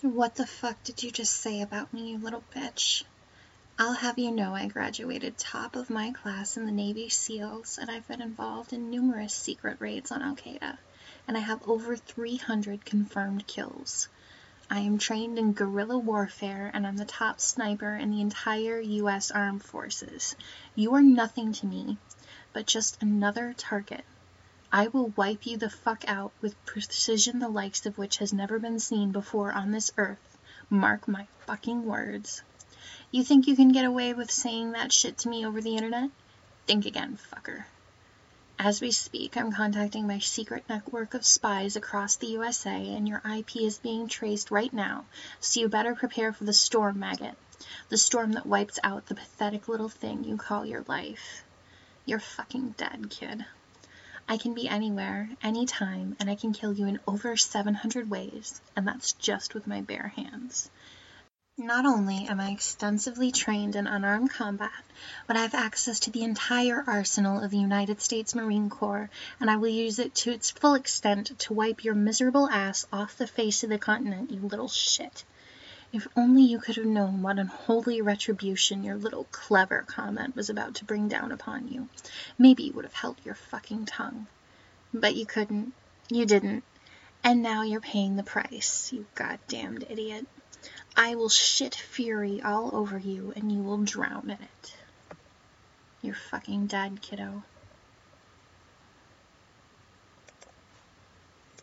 What the fuck did you just say about me, you little bitch? I'll have you know I graduated top of my class in the Navy SEALs, and I've been involved in numerous secret raids on Al-Qaeda, and I have over 300 confirmed kills. I am trained in guerrilla warfare, and I'm the top sniper in the entire U.S. Armed Forces. You are nothing to me, but just another target. I will wipe you the fuck out with precision the likes of which has never been seen before on this earth. Mark my fucking words. You think you can get away with saying that shit to me over the internet? Think again, fucker. As we speak, I'm contacting my secret network of spies across the USA, and your IP is being traced right now, so you better prepare for the storm, maggot. The storm that wipes out the pathetic little thing you call your life. You're fucking dead, kid. I can be anywhere, anytime, and I can kill you in over 700 ways, and that's just with my bare hands. Not only am I extensively trained in unarmed combat, but I have access to the entire arsenal of the United States Marine Corps, and I will use it to its full extent to wipe your miserable ass off the face of the continent, you little shit. If only you could have known what unholy retribution your little clever comment was about to bring down upon you. Maybe you would have held your fucking tongue. But you couldn't. You didn't. And now you're paying the price, you goddamned idiot. I will shit fury all over you, and you will drown in it. You're fucking dead, kiddo.